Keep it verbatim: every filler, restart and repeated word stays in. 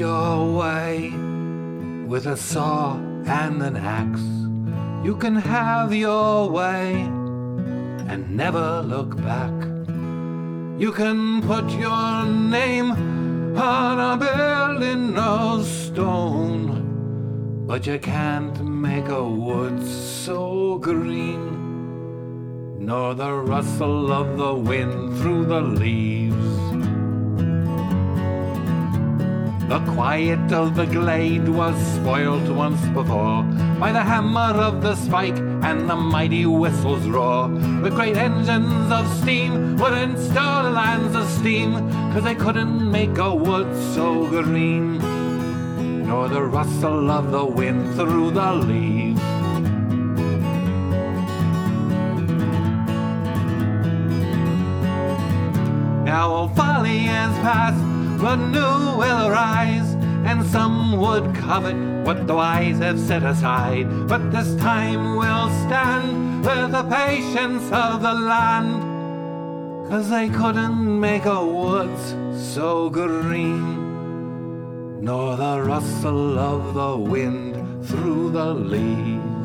your way with a saw and an axe. You can have your way and never look back. You can put your name on a building of stone, but you can't make a wood so green, nor the rustle of the wind through the leaves. The quiet of the glade was spoilt once before by the hammer of the spike and the mighty whistle's roar. The great engines of steam wouldn't stir the lands of steam, 'cause they couldn't make a wood so green, nor the rustle of the wind through the leaves. Now old folly is past, but new will arise, and some would covet what the wise have set aside. But this time we'll stand with the patience of the land, 'cause they couldn't make a woods so green, nor the rustle of the wind through the leaves.